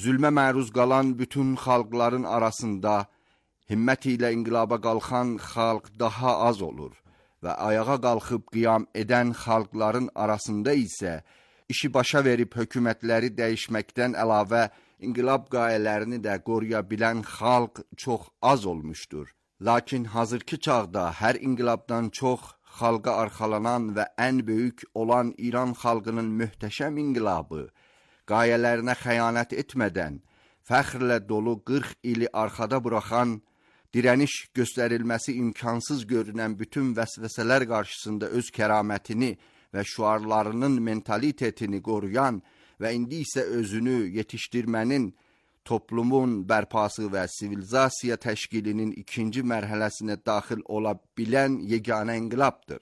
zülmə məruz qalan bütün xalqların arasında himmət ilə inqilaba qalxan xalq daha az olur və ayağa qalxıb qiyam edən xalqların arasında isə işi başa verib hökumətləri dəyişməkdən əlavə inqilab qayələrini də qoruya bilən xalq çox az olmuşdur. Lakin hazırki çağda hər inqilabdan çox xalqa arxalanan və ən böyük olan İran xalqının möhtəşəm inqilabı, qayələrinə xəyanət etmədən, fəxrlə dolu 40 ili arxada buraxan, dirəniş göstərilməsi imkansız görünən bütün vəsvəsələr qarşısında öz kəramətini və şüarlarının mentalitetini qoruyan və indi isə özünü yetişdirmənin, toplumun bərpası və sivilizasiya təşkilinin ikinci mərhələsinə daxil ola bilən yeganə inqilabdır.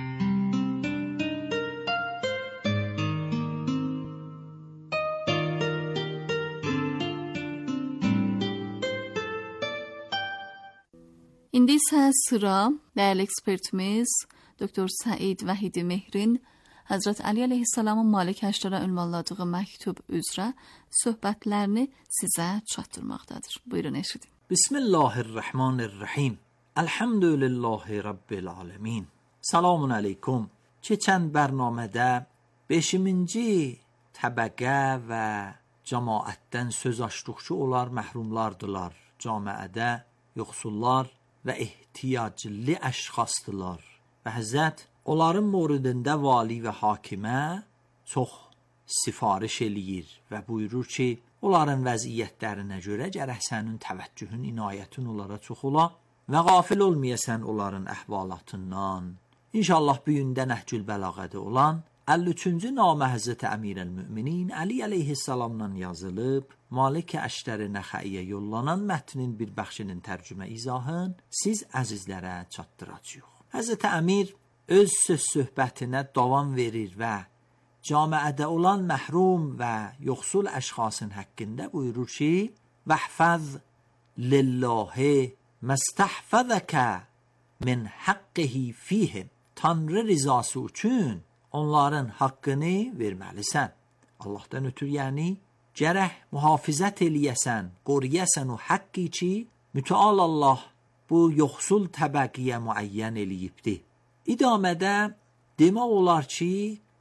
İndi isə sıra dəyərli ekspertimiz Dr. Səid Vəhidi Mehrin Həzrət Əli əleyhissalamın Malik Əşrara ünvanladığı məktub üzrə söhbətlərini sizə çatdırmaqdadır. Buyurun, eşidin. Bismillahirrahmanirrahim. Elhamdülillahi Rabbil alemin. Selamun aleyküm. Keçən bərnamədə 5-ci təbəqə və cəmaətdən söz açdıq ki, onlar məhrumlardılar. Camiədə yoxsullar və ehtiyaclı əşxasdılar. Və Həzrət onların moridində vali və hakimə çox sifariş eləyir və buyurur ki, onların vəziyyətlərinə görə gərək sənin təvəccühün, inayətin onlara çox ola və qafil olmayasən onların əhvalatından. İnşallah bu gündə Nəhcül Bəlağədə olan 53-cü namə Həzrət Əmirəl-Müminin Əli əleyhissalamdan yazılıb, Malik Əşrari Nəxəiyə yollanan mətnin bir bəxşinin tərcümə izahın siz əzizlərə çatdıracağıq. Həzrət Əmir öz söz söhbətinə davam verir və camiədə olan məhrum və yoxsul əşxasın haqqında buyurur ki, vəhfəz lillahi məstəhfəzəkə min haqqihi fihim. Tanrı rizası üçün onların haqqını verməlisən. Allahdan ötür, yəni gərək mühafizət eləyəsən, qoruyəsən o haqqı ki, mütəal Allah bu yoxsul təbəqiyə müəyyən eləyibdir. İdamədə demək olar ki,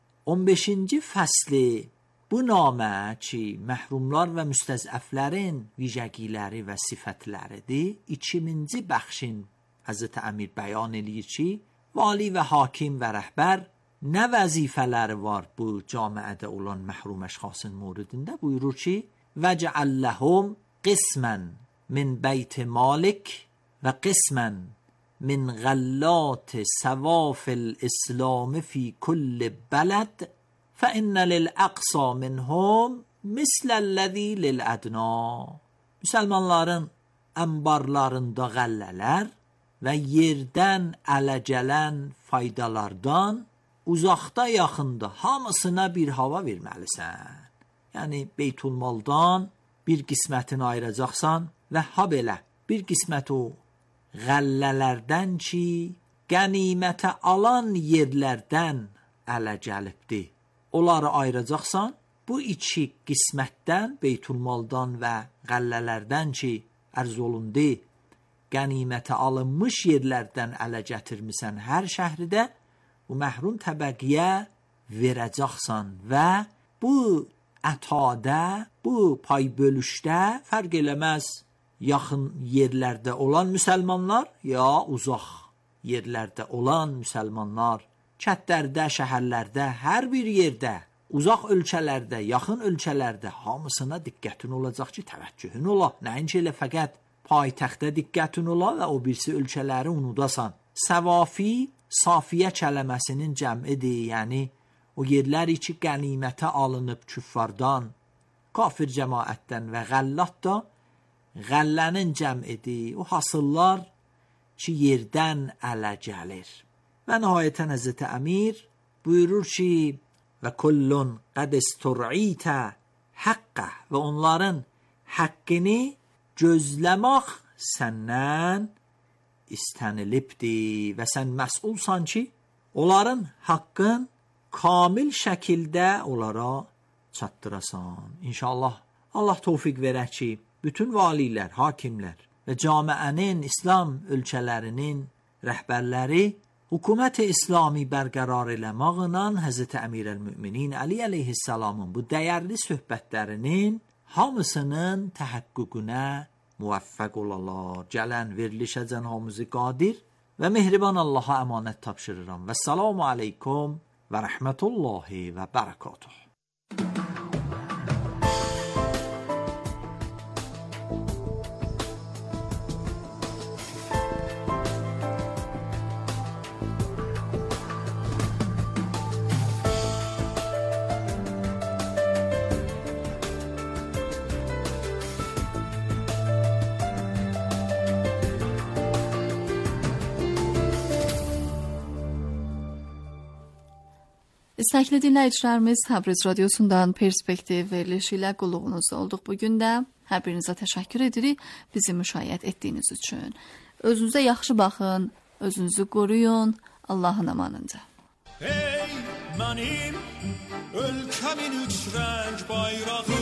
15-ci fəsli bu namə ki, məhrumlar və müstəzəflərin vicəgiləri və sifətləridir, 2-ci bəxşin Həzrət Əmir bəyan eləyir ki, vali və hakim və rəhbər nə vəzifələri var bu camiədə olan məhrum əşxasın moridində? Buyurur ki, vəcəəl ləhum qismən min beyt malik və qismən min غلات سواف الإسلام في كل بلد فإن للأقصى منهم مثل الذي للأدنى. Müsəlmanların ənbarlarında qəllələr və yerdən ələ gələn faydalardan uzaqda yaxında hamısına bir hava verməlisən. Yəni Beytulmaldan bir qismətini ayıracaqsan və ha belə bir qismət o qəllələrdən ki, qənimətə alan yerlərdən ələ gəlibdir. Onları ayıracaqsan, bu 2 qismətdən, Beytulmaldan və qəllələrdən ki, ərz olundu, qənimətə alınmış yerlərdən ələ gətirmisən hər şəhridə, bu məhrum təbəqiyə verəcəksən və bu ətada, bu pay bölüşdə fərq eləməz. Yaxın yerlərdə olan müsəlmanlar ya uzaq yerlərdə olan müsəlmanlar, kətlərdə, şəhərlərdə, hər bir yerdə, uzaq ölkələrdə, yaxın ölkələrdə hamısına diqqətin olacaq ki, təvəccühün ola. Nəinki elə fəqət paytaxtda diqqətin ola və o birisi ölkələri unudasan. Səvafi, safiyə kələməsinin cəmidir, yəni o yerləri ki, qənimətə alınıb küffardan, kafir cəmaətdən və qəllat da qəllənin cəmidir, o hasıllar ki, yerdən ələ gəlir. Və nəhayətən Həzrət Əmir buyurur ki, və kullun qəd istur'itə haqqə, və onların haqqını gözləmək səndən istənilibdir və sən məsulsan ki, onların haqqın kamil şəkildə onlara çatdırasan. İnşallah Allah tövfiq verə ki, bütün valilər, hakimlər və camiənin, İslam ölkələrinin rəhbərləri hökumət-i İslami bərqərar eləməklə Həzrət Əmirəl-Möminin Əli əleyhissalamın bu dəyərli söhbətlərinin hamısının təhəqqüqünə muvaffəq olalar. Gələn verilişə Cənab-ı Qadir və mehriban Allaha əmanət tapşırıram. Və salamu aleykum və rəhmətullahi və bərəkatuh. İstəkli dinləyicilərimiz, Təbriz Radiosundan Perspektiv verilişi ilə qulluğunuzda olduq. Bugün də hər birinizə təşəkkür edirik bizi müşahidə etdiyiniz üçün. Özünüzə yaxşı baxın, özünüzü qoruyun, Allahın amanında. Ey mənim ölkəmin üç rəng bayrağı,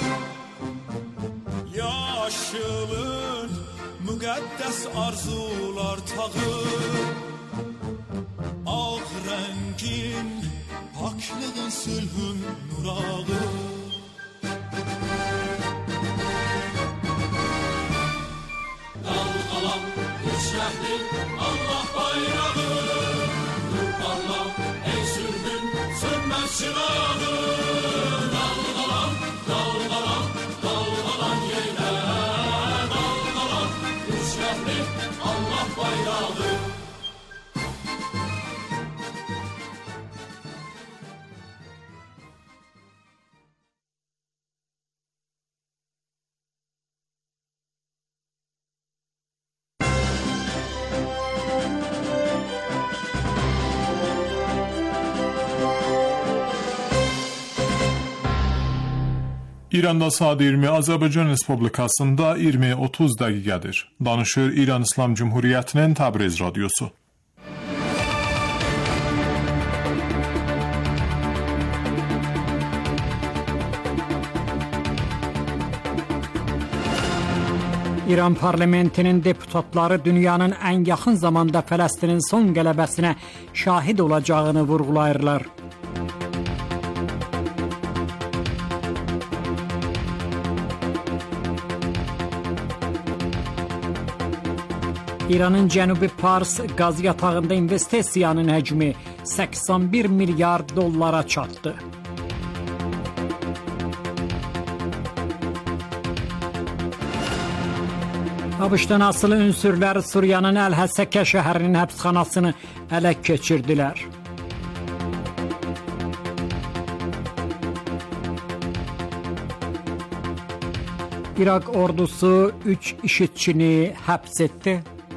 yaşılın müqəddəs arzular tağı, ağ rəngin paklığın sülhün nurağı. Dalğalan üç rəngli Allah bayrağı, nur parla ey sülhün sönməz çırağı. Dalğalan, dalğalan, dalğalan yeylə, dalğalan üç rəngli Allah bayrağı. İranda saat 20, Azərbaycan Respublikasında 20:30 dəqiqədir. Danışır İran İslam Cumhuriyyətinin Təbriz radiosu. İran parlamentinin deputatları dünyanın ən yaxın zamanda Fələstinin son qələbəsinə şahid olacağını vurğulayırlar. İranın Cənubi Pars qaz yatağında investisiyanın həcmi 81 milyard dollara çatdı. ABŞ-dan asılı ünsürlər Suriyanın Əl-Həssəkə şəhərinin həbsxanasını ələ keçirdilər. İraq ordusu 3 işitçini həbs etdi.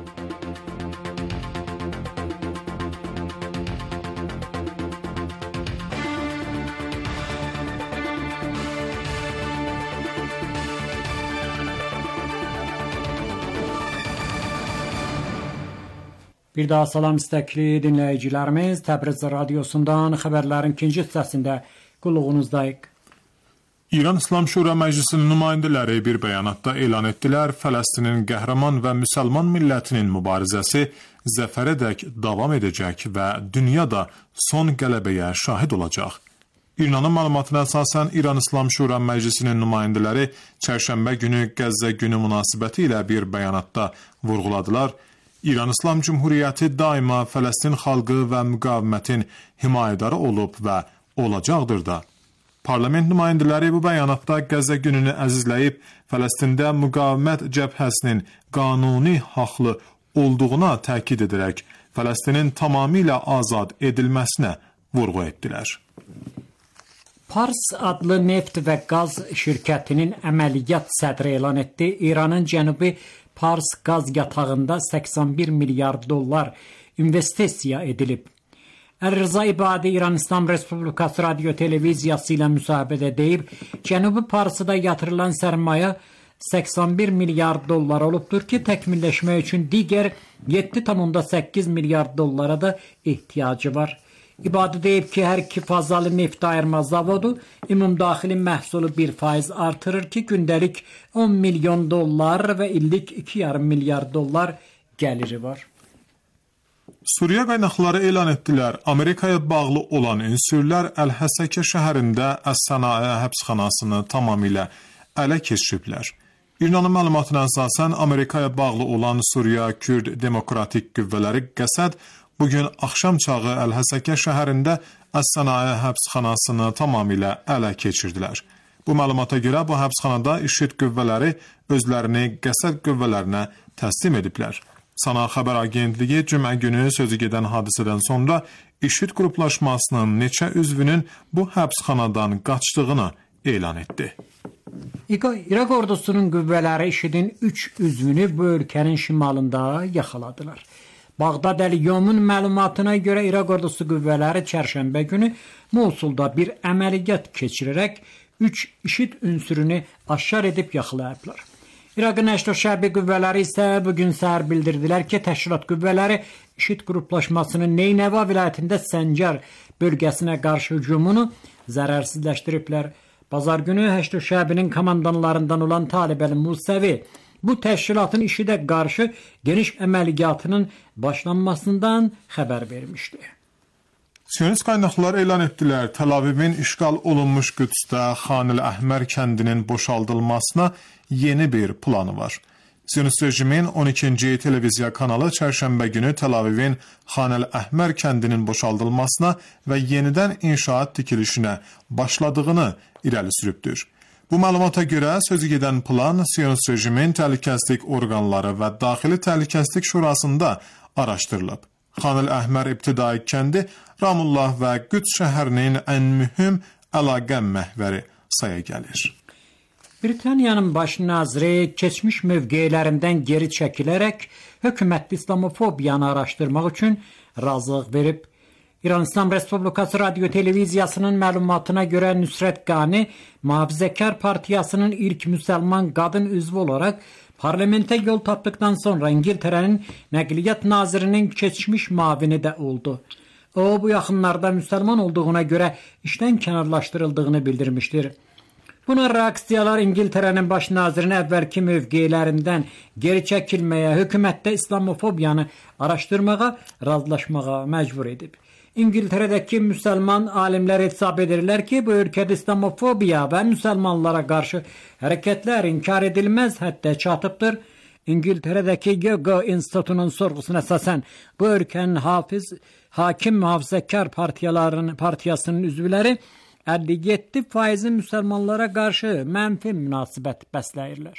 Bir daha salam istəkli dinləyicilərimiz, Təbriz radiosundan xəbərlərin ikinci hissəsində qulluğunuzdayıq. İran İslam Şura Məclisinin nümayəndələri bir bəyanatda elan etdilər, Fələstinin qəhrəman və müsəlman millətinin mübarizəsi zəfərədək davam edəcək və dünyada son qələbəyə şahid olacaq. İranın məlumatına əsasən İran İslam Şura Məclisinin nümayəndələri çərşənbə günü Qəzzə günü münasibəti ilə bir bəyanatda vurğuladılar. İran İslam Cumhuriyyəti daima Fələstin xalqı və müqavimətin himayədarı olub və olacaqdır da. Parlament nümayəndələri bu bəyanatda Qəzzə gününü əzizləyib, Fələstində müqavimət cəbhəsinin qanuni haqlı olduğuna təkid edərək, Fələstinin tamamilə azad edilməsinə vurğu etdilər. Pars adlı neft və qaz şirkətinin əməliyyat sədri elan etdi. İranın Cənubi Pars qaz yatağında 81 milyard dollar investisiya edilib. Ər-Rıza İbadi İran İslam Respublikası Radio Televiziyası ilə müsahibədə deyib, Cənubi Parsıda yatırılan sərmayə 81 milyard dollar olubdur ki, təkmilləşmək üçün digər 7,8 milyard dollara da ehtiyacı var. İbadi deyib ki, hər iki fazalı neft ayırma zavodu ümumdaxili məhsulu 1% artırır ki, gündəlik 10 milyon dollar və illik 2,5 milyar dollar gəliri var. Suriya qaynaqları elan etdilər, Amerikaya bağlı olan ünsürlər Əl-Həsəkə şəhərində Əs-Sənaə həbsxanasını tamamilə ələ keçiriblər. İranın məlumatına əsasən Amerikaya bağlı olan Suriya Kürd Demokratik Qüvvələri qəsəd bugün axşam çağı Əl-Həsəkə şəhərində Əs-Sənaə həbsxanasını tamamilə ələ keçirdilər. Bu məlumata görə bu həbsxanada IŞİD qüvvələri özlərini qəsəd qüvvələrinə təslim ediblər. Sana xəbər agentliyi cümə günü sözü gedən hadisədən sonra IŞİD qruplaşmasının neçə üzvünün bu həbsxanadan qaçdığını elan etdi. İraq ordusunun qüvvələri IŞİDin 3 üzvünü bu ölkənin şimalında yaxaladılar. Bağdad Əl-Yomun məlumatına görə İraq ordusu qüvvələri çərşənbə günü Mosulda bir əməliyyat keçirərək 3 IŞİD ünsürünü aşkar edib yaxalayıblar. İraqın Əşrəf Şəbi qüvvələri isə bugün səhər bildirdilər ki, təşkilat qüvvələri IŞİD qruplaşmasının Neynəva vilayətində Səncər bölgəsinə qarşı hücumunu zərərsizləşdiriblər. Bazar günü Əşrəf Şəbinin komandanlarından olan Talibəli Musəvi bu təşkilatın IŞİDə qarşı geniş əməliyyatının başlanmasından xəbər vermişdi. Siyonist qaynaqlar elan etdilər, Təl-Avivin işğal olunmuş Qüdsdə Xan-ül-Əhmər kəndinin boşaldılmasına yeni bir planı var. Siyonist rejimin 12-ci televiziya kanalı çərşənbə günü Təl-Avivin Xan-ül-Əhmər kəndinin boşaldılmasına və yenidən inşaat tikilişinə başladığını irəli sürübdür. Bu məlumata görə sözü gedən plan Siyonist rejimin təhlükəsizlik orqanları və Daxili Təhlükəsizlik Şurasında araşdırılıb. Xan-ül-Əhmər ibtidai kəndi Ramullah və Qüds şəhərinin ən mühüm əlaqə məhvəri saya gəlir. Britaniyanın baş naziri keçmiş mövqelərindən geri çəkilərək hökumətli İslamofobiyanı araşdırmaq üçün razılıq verib. İran İslam Respublikası Radio Televiziyasının məlumatına görə Nüsrət Qani Mühafizəkar Partiyasının ilk müsəlman qadın üzvü olaraq parlamentə yol tapdıqdan sonra İngiltərənin Nəqliyyat Nazirinin keçmiş müavini də oldu. O, bu yaxınlarda müsəlman olduğuna görə işdən kənarlaşdırıldığını bildirmişdir. Buna reaksiyalar İngiltərənin baş nazirini əvvəlki mövqelərindən geri çəkilməyə, hökumətdə İslamofobiyanı araşdırmağa, razılaşmağa məcbur edib. İngiltərədəki müsəlman alimlər hesab edirlər ki, bu ölkədə İslamofobiya və müsəlmanlara qarşı hərəkətlər inkar edilməz həddə çatıbdır. İngiltərədəki GQ İnstitutunun sorğusuna əsasən bu ölkənin hakim mühafizəkar partiyasının üzvləri 57% müsəlmanlara qarşı mənfi münasibət bəsləyirlər.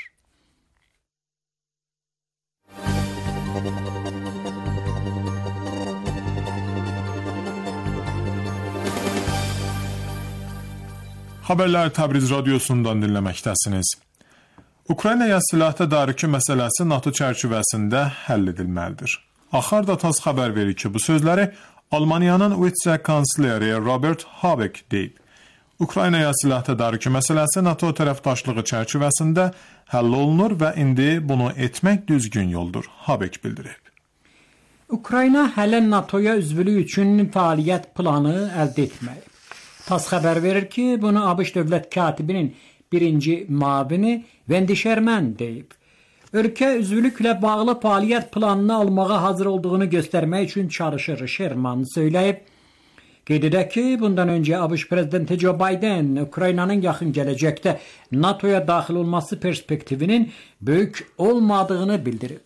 Xəbərlər Təbriz radiosundan dinləməkdəsiniz. Ukraynaya silah tədarükü məsələsi NATO çərçivəsində həll edilməlidir. Axar Datas xəbər verir ki, bu sözləri Almaniyanın vitse-kansleri Robert Habeck deyib. Ukraynaya silah tədarükü məsələsi NATO tərəfdaşlığı çərçivəsində həll olunur və indi bunu etmək düzgün yoldur, Habeck bildirib. Ukrayna hələ NATOya üzvülük üçün fəaliyyət planı əldə etməyib. TASS xəbər verir ki, bunu ABŞ dövlət katibinin birinci müavini Wendy Sherman deyib. Ölkə üzvülüklə bağlı fəaliyyət planını almağa hazır olduğunu göstərmək üçün çalışır, Sherman söyləyib. Qeyd edək ki, bundan öncə ABŞ prezidenti Joe Biden Ukraynanın yaxın gələcəkdə NATOya daxil olması perspektivinin böyük olmadığını bildirib.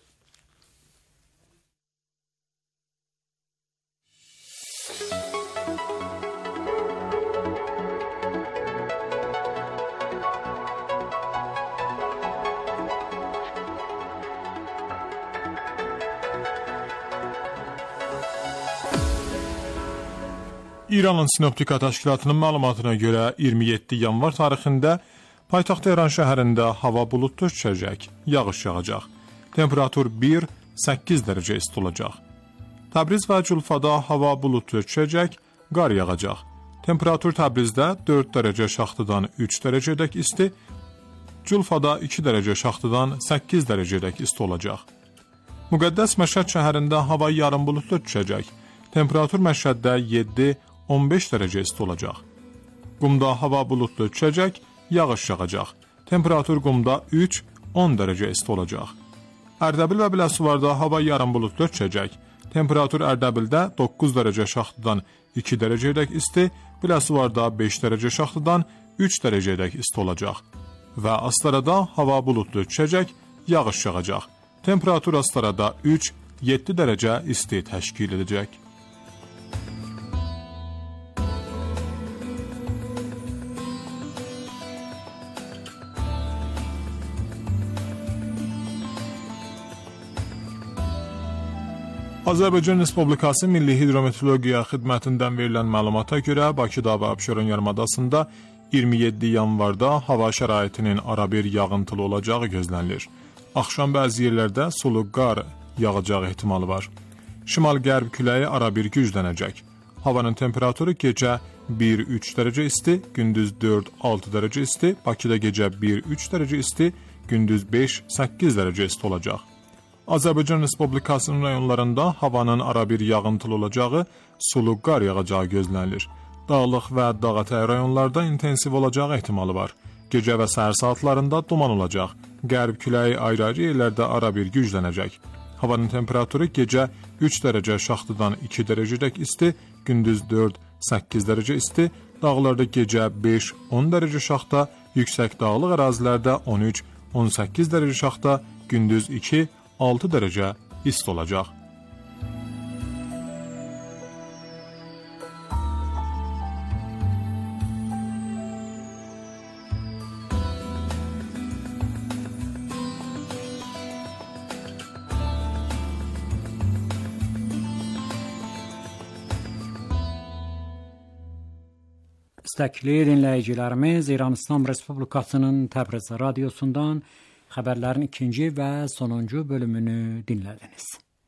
İranın Sinoptika Təşkilatının məlumatına görə 27 yanvar tarixində paytaxt Tehran şəhərində hava buludlu düşəcək, yağış yağacaq. Temperatur 1-8 dərəcə isti olacaq. Təbriz və Culfada hava buludlu düşəcək, qar yağacaq. Temperatur Təbrizdə 4 dərəcə şaxtıdan 3 dərəcədək isti, Culfada 2 dərəcə şaxtıdan 8 dərəcədək isti olacaq. Müqəddəs Məşhəd şəhərində hava yarım buludlu düşəcək. Temperatur Məşhəddə 7-15 dərəcə isti olacaq. Qumda hava buludlu düşəcək, yağış yağacaq. Temperatur Qumda 3-10 dərəcə isti olacaq. Ərdəbil və Biləsuvarda hava yarım buludlu düşəcək. Temperatur Ərdəbildə 9 dərəcə şaxtadan 2 dərəcədək isti, Biləsuvarda 5 dərəcə şaxtadan 3 dərəcədək isti olacaq. Və Astarada hava buludlu düşəcək, yağış yağacaq. Temperatur Astarada 3-7 dərəcə isti təşkil edəcək. Azərbaycan Respublikası Milli Hidrometeorologiya Xidmətindən verilən məlumata görə Bakıda və Abşeron yarımadasında 27 yanvarda hava şəraitinin arabir yağıntılı olacağı gözlənilir. Axşam bəzi yerlərdə sulu qar yağacağı ehtimalı var. Şimal-qərb küləyi arabir güclənəcək. Havanın temperaturu gecə 1-3 dərəcə isti, gündüz 4-6 dərəcə isti, Bakıda gecə 1-3 dərəcə isti, gündüz 5-8 dərəcə isti olacaq. Azərbaycan Respublikasının rayonlarında havanın arabir yağıntılı olacağı, sulu qar yağacağı gözlənilir. Dağlıq və dağətəyi rayonlarda intensiv olacağı ehtimalı var. Gecə və səhər saatlarında duman olacaq. Qərb küləyi ayrı-ayrı yerlərdə arabir güclənəcək. Havanın temperaturu gecə 3 dərəcə şaxtadan 2 dərəcədək isti, gündüz 4-8 dərəcə isti, dağlarda gecə 5-10 dərəcə şaxta, yüksək dağlıq ərazilərdə 13-18 dərəcə şaxta, gündüz 2-6 dərəcə isti olacaq. İstəkli dinləyicilərimiz, İran İslam Respublikasının Təbriz radiosundan xəbərlərin ikinci və sonuncu bölümünü dinlədiniz.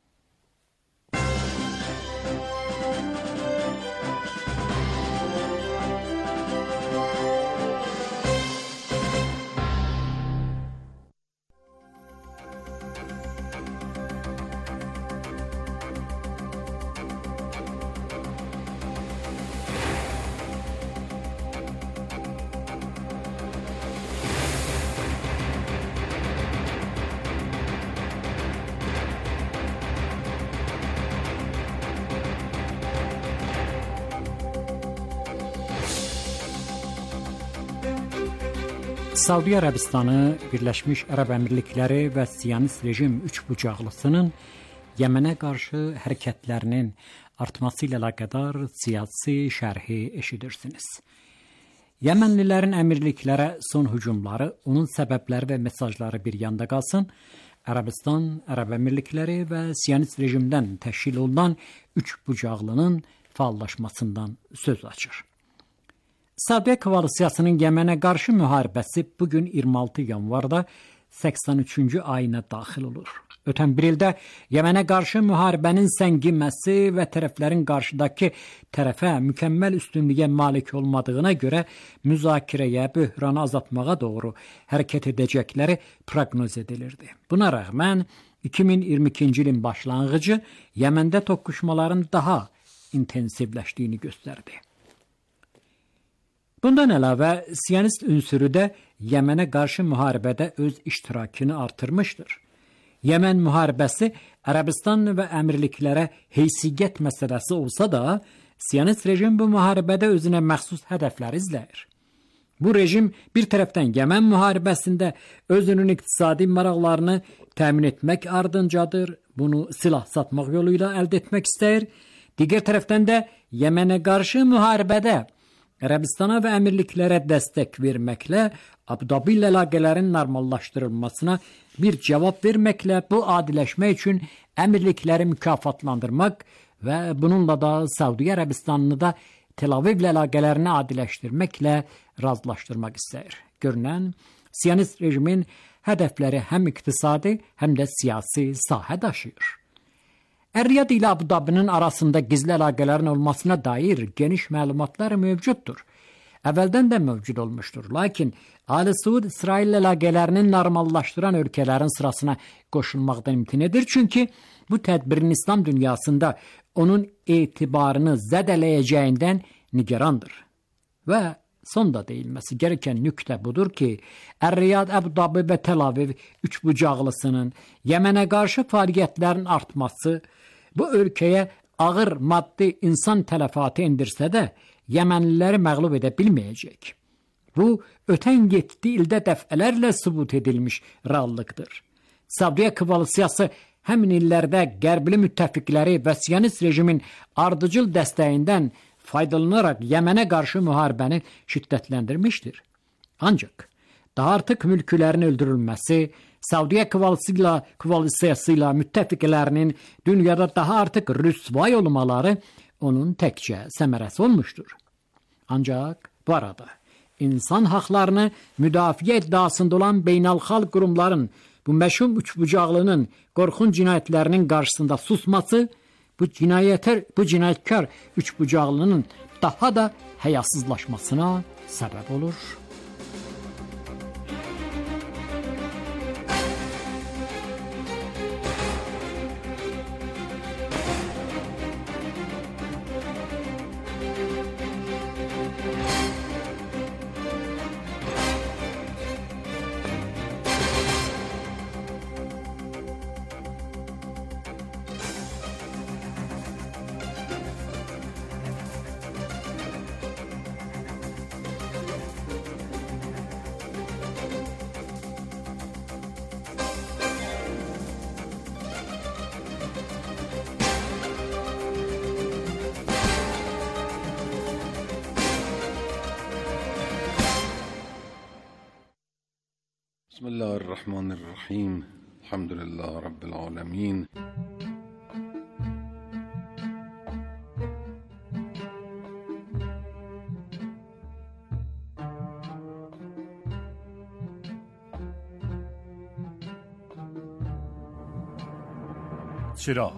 Saudi Ərəbistanı, Birləşmiş Ərəb Əmirlikləri və Siyonist rejim üçbucaqlısının Yəmənə qarşı hərəkətlərinin artması ilə əlaqədar siyasi şərhi eşidirsiniz. Yəmənlilərin əmirliklərə son hücumları, onun səbəbləri və mesajları bir yanda qalsın, Ərəbistan, Ərəb Əmirlikləri və Siyonist rejimdən təşkil olunan üçbucaqlının fəallaşmasından söz açır. Sabiyə koalisiyasının Yəmənə qarşı müharibəsi bugün 26 yanvarda 83-cü ayına daxil olur. Ötən bir ildə Yəmənə qarşı müharibənin səngiməsi və tərəflərin qarşıdakı tərəfə mükəmməl üstünlüyə malik olmadığına görə müzakirəyə, böhranı azaltmağa doğru hərəkət edəcəkləri proqnoz edilirdi. Buna rəğmən 2022-ci ilin başlanğıcı Yəməndə toqquşmaların daha intensivləşdiyini göstərdi. Bundan əlavə, Siyonist ünsürü də Yəmənə qarşı müharibədə öz iştirakını artırmışdır. Yəmən müharibəsi Ərəbistan və əmirliklərə heysiyyət məsələsi olsa da, Siyonist rejim bu müharibədə özünə məxsus hədəflər izləyir. Bu rejim bir tərəfdən Yəmən müharibəsində özünün iqtisadi maraqlarını təmin etmək ardıncadır, bunu silah satmaq yolu ilə əldə etmək istəyir. Digər tərəfdən də Yəmənə qarşı müharibədə Ərəbistana və əmirliklərə dəstək verməklə, Əbu-Dabi ilə əlaqələrin normallaşdırılmasına bir cavab verməklə bu adiləşmə üçün əmirlikləri mükafatlandırmaq və bununla da Saudi Ərəbistanını da Tel Avivlə əlaqələrini adiləşdirməklə razılaşdırmaq istəyir. Görünən, Siyonist rejimin hədəfləri həm iqtisadi, həm də siyasi sahə daşıyır. Ər-Riyad ilə Əbu-Dabinin arasında gizli əlaqələrin olmasına dair geniş məlumatlar mövcuddur. əvvəldən də mövcud olmuşdur. Lakin Ali Suud İsrail əlaqələrini normallaşdıran ölkələrin sırasına qoşulmaqdan imtina edir. Çünki bu tədbirin İslam dünyasında onun etibarını zədələyəcəyindən nigarandır. Və son da deyilməsi gereken nüktə budur ki, Ər-Riyad, Əbu Dabi və Tel Aviv üçbucaqlısının Yəmənə qarşı fəaliyyətlərin artması bu ölkəyə ağır maddi insan tələfatı endirsə də Yəmənliləri məğlub edə bilməyəcək. Bu, ötən 7 ildə dəfələrlə sübut edilmiş reallıqdır. Savdiyyə koalisiyası həmin illərdə qərbli müttəfiqləri və Siyonist rejimin ardıcıl dəstəyindən faydalanaraq Yəmənə qarşı müharibəni şiddətləndirmişdir. Ancaq daha artıq mülkülərin öldürülməsi, Savdiyyə koalisiyası ilə müttəfiqlərinin dünyada daha artıq rüsvay olmaları onun təkcə səmərəsi olmuşdur. Ancaq bu arada insan haqlarını müdafiə iddiasında olan beynəlxalq qurumların bu məşhum üçbucaqlının qorxunc cinayətlərinin qarşısında susması bu cinayətkar üçbucaqlının daha da həyasızlaşmasına səbəb olur. بسم الله الرحمن الرحیم الحمد لله رب العالمین. چراغ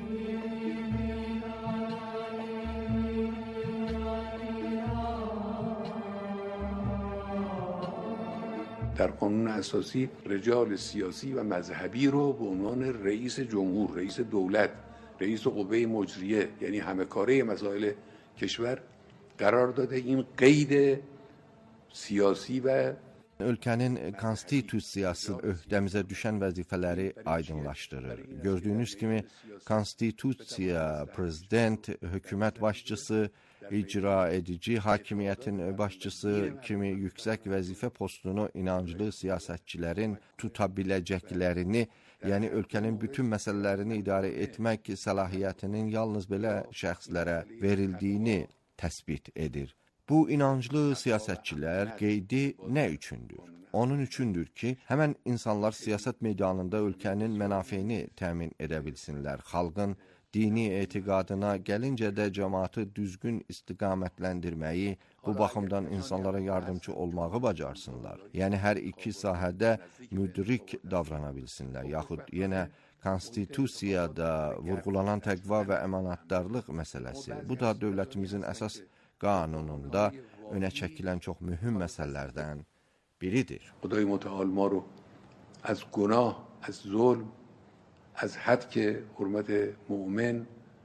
در قانون اساسی رجال سیاسی و مذهبی رو به عنوان رئیس جمهور، رئیس دولت، رئیس قوه مجریه یعنی همه کاره مسائل کشور قرار dade. این قید siyasi və Ölkənin konstitusiyası öhdəmizə düşən vəzifələri aydınlaşdırır. Gördüyünüz kimi konstitusiya, prezident, hökumət başçısı, icra edici hakimiyyətin başçısı kimi yüksək vəzifə postunu inanclı siyasətçilərin tuta biləcəklərini, yəni ölkənin bütün məsələlərini idarə etmək səlahiyyətinin yalnız belə şəxslərə verildiyini təsbit edir. Bu inanclı siyasətçilər qeydi nə üçündür? Onun üçündür ki, həmən insanlar siyasət meydanında ölkənin mənafeyini təmin edə bilsinlər. Xalqın dini etiqadına gəlincə də cəmaatı düzgün istiqamətləndirməyi, bu baxımdan insanlara yardımcı olmağı bacarsınlar. Yəni hər iki sahədə müdrik davrana bilsinlər, yaxud yenə konstitusiyada vurğulanan təqva və əmanətdarlıq məsələsi. Bu da dövlətimizin əsas qanununda önə çəkilən çox mühüm məsələlərdən biridir. Xuday Mütəal ma ro az günah, az zulm, az hadk hurmat mümin.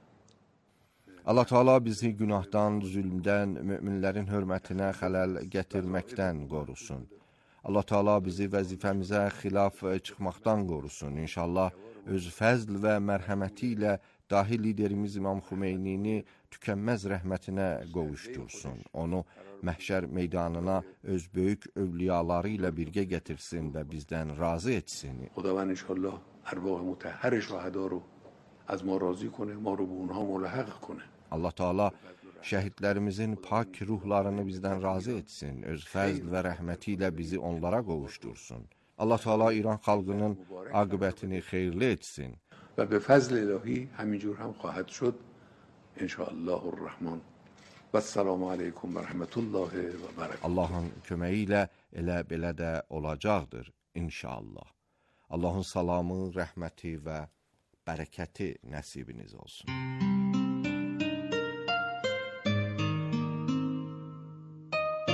Allah Teala bizi günahdan, zülmdən, möminlərin hörmətinə xələl gətirməkdən qorusun. Allah Teala bizi vəzifəmizə xilaf çıxmaqdan qorusun. İnşallah öz fəzl və mərhəməti ilə dahi liderimiz İmam Xumeynini tükənməz rəhmətinə qovuşdursun. Onu məhşər meydanına öz böyük övliyaları ilə birgə gətirsin və bizdən razı etsin. Xudavand inşallah ərvah mutahhar şuhada ro az ma razı kone, ma ro bu unha mulahaq kone. Allah Teala şəhidlərimizin pak ruhlarını bizdən razı etsin. Öz fəzl və rəhməti ilə bizi onlara qovuşdursun. Allah Teala İran xalqının aqibətini xeyirli etsin. Və be fəzl ilahi həmincür həm xahət şud inşallahurrahman. Vəssalamu aleykum və rəhmətullahi və bərəkətuhu. Allahın köməyi ilə elə belə də olacaqdır inşallah. Allahın salamı, rəhməti və bərəkəti nəsibiniz olsun.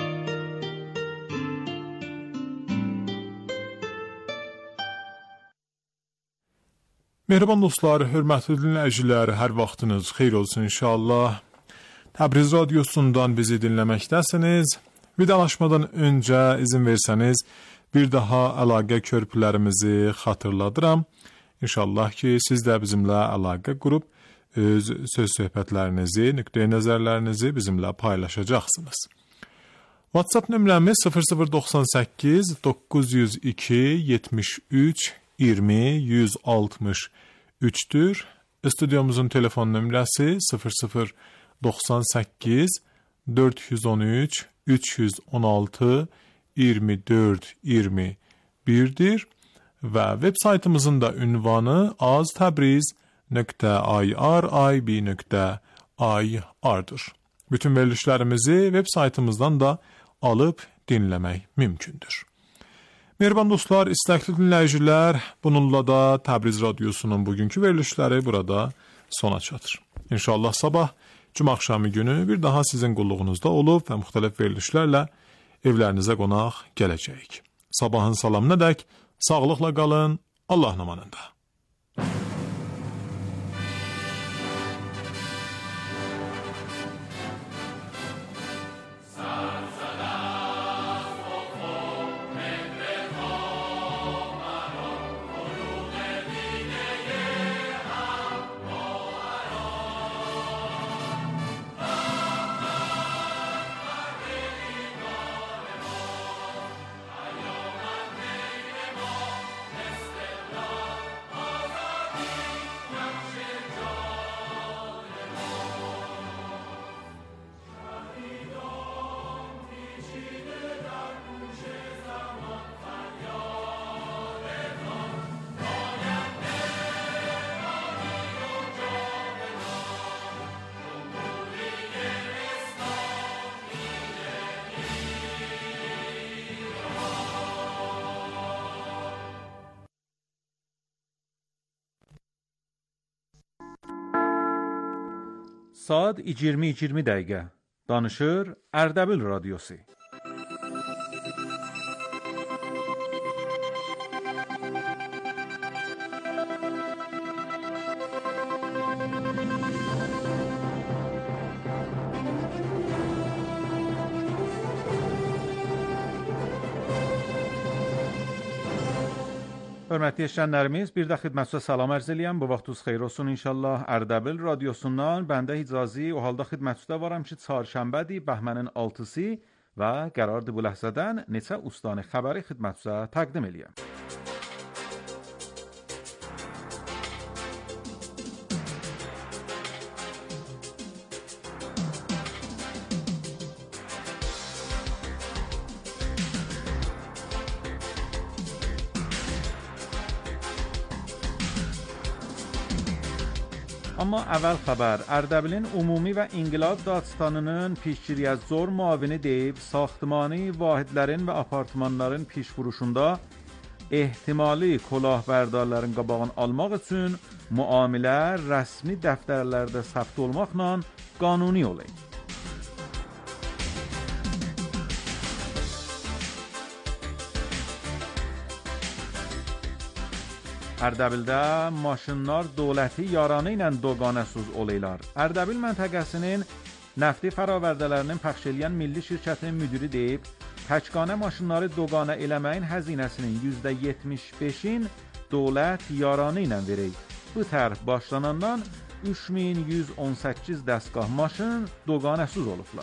Mehriban dostlar, hörmətli dinləyicilər, hər vaxtınız xeyir olsun inşallah. Təbriz radiosundan bizi dinləməkdəsiniz. Vidalaşmadan öncə izin versəniz, bir daha əlaqə körpülərimizi xatırladıram. İnşallah ki, siz də bizimlə əlaqə qurub, öz söz söhbətlərinizi, nöqteyi nəzərlərinizi bizimlə paylaşacaqsınız. WhatsApp nömrəmiz 0098 902 73 20 163'dür. Stüdyomuzun telefon nömrəsi 0098 413 316 24 21'dir və web saytımızın da ünvanı aztabriz.irib.ir.dır. Bütün verilişlərimizi web saytımızdan da alıb dinləmək mümkündür. Mehriban dostlar, istəkli dinləyicilər, bununla da Təbriz Radyosunun bugünkü verilişləri burada sona çatır. İnşallah sabah, cümə axşamı günü bir daha sizin qulluğunuzda olub və müxtəlif verilişlərlə evlərinizə qonaq gələcəyik. Sabahın salamına dək, sağlıqla qalın, Allahın amanında. Saat 20:20 dəqiqə. Danışır Ərdəbil Radyosu. Hörmətli eşidənlərimiz, bir də xidmətinizə salam ərz eləyəm. Bu vaxtınız xeyir olsun inşallah. Ərdəbil radiosundan bəndə Hicazi o halda xidmətinizdə varam ki, çarşənbədir, bəhmənin 6-sı və qərardır bu ləhzədən neçə ustanı xəbəri xidmətinizə təqdim eləyəm. Amma əvvəl xəbər, Ərdəbilin Ümumi və İnqilab Dağıstanının pişkiriyyətzor müavini deyib, saxtımani vahidlərin və apartmanların piş vuruşunda ehtimali kolahbərdarların qabağını almaq üçün müamilə rəsmi dəftərlərdə səbt olmaqla qanuni olaydı. Ərdəbildə maşınlar dövləti yaranı ilə doqanəsiz olaylar. Ərdəbil məntəqəsinin nəfti fəravərdələrinin pəxş eləyən milli şirkətinin müdiri deyib, təkqanə maşınları doqanə eləməyin həzinəsinin %75'in dövlət yaranı ilə verək. Bu tərif başlanandan 3118 dəstgah maşın doqanəsiz olublar.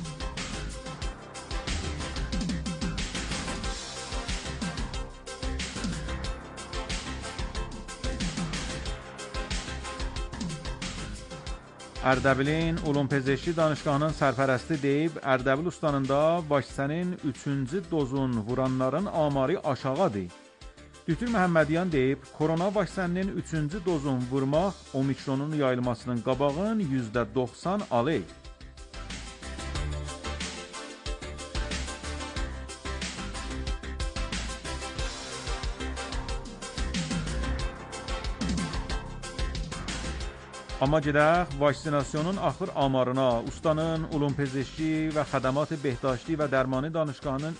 Ərdəbilin Ulumpezeshki danışqahının sərpərəsti deyib, Ərdəbil ustanında vaksinənin 3-cü dozun vuranların amarı aşağıdır. Dütür Məhəmmədyan deyib, korona vaksinənin 3-cü dozun vurmaq omikronun yayılmasının qabağın %90 alır. Amma gedək vaksinasyonun axır amarına, ustanın Ulumpezeshki və Xədəmat Behdaşti və Dərmani danışqahının